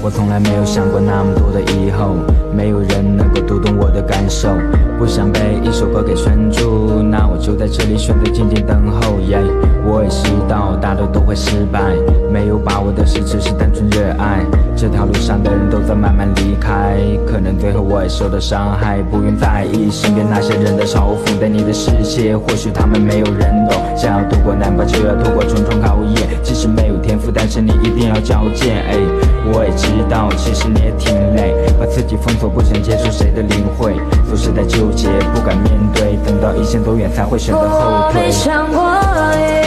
我从来没有想过那么多的以后，没有人能够读懂我的感受。不想被一首歌给圈住，那我就在这里选择静静等候。我也知道大多都会失败，没有把握的事只是单纯热爱。这条路上的人都在慢慢离开，可能最后我也受到伤害。不用在意身边那些人的嘲讽，在你的世界或许他们没有人懂。想要渡过难关就要度过重重考验，即使没有天赋，但是你一定要矫健。我也知道其实你也挺累，把自己封锁不想接触谁的领会，总是在纠结不敢面对，等到一切走远才会选择后退。 我没想过